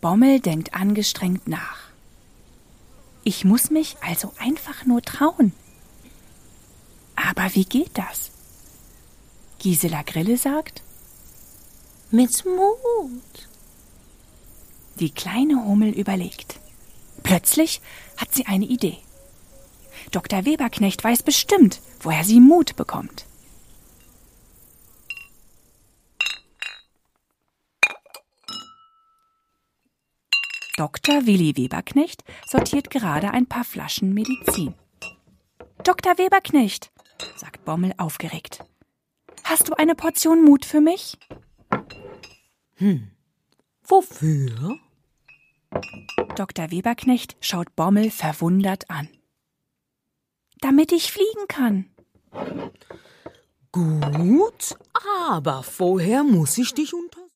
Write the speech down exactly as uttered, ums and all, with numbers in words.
Bommel denkt angestrengt nach. Ich muss mich also einfach nur trauen. Aber wie geht das? Gisela Grille sagt: Mit Mut. Die kleine Hummel überlegt. Plötzlich hat sie eine Idee. Doktor Weberknecht weiß bestimmt, woher sie Mut bekommt. Doktor Willi Weberknecht sortiert gerade ein paar Flaschen Medizin. Doktor Weberknecht, sagt Bommel aufgeregt, hast du eine Portion Mut für mich? Hm, wofür? Doktor Weberknecht schaut Bommel verwundert an. Damit ich fliegen kann. Gut, aber vorher muss ich dich untersuchen.